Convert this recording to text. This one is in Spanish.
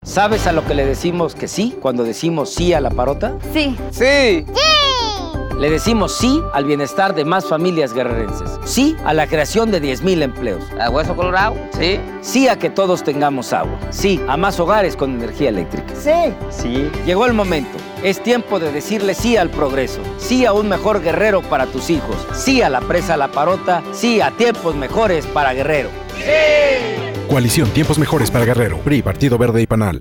¿Sabes a lo que le decimos que sí cuando decimos sí a la parota? Sí. Sí. Le decimos sí al bienestar de más familias guerrerenses. Sí a la creación de 10,000 empleos. ¿A Hueso Colorado? Sí. Sí a que todos tengamos agua. Sí a más hogares con energía eléctrica. Sí. Sí. Llegó el momento. Es tiempo de decirle sí al progreso. Sí a un mejor Guerrero para tus hijos. Sí a la presa La Parota. Sí a tiempos mejores para Guerrero. Coalición Tiempos Mejores para Guerrero. PRI, Partido Verde y PANAL.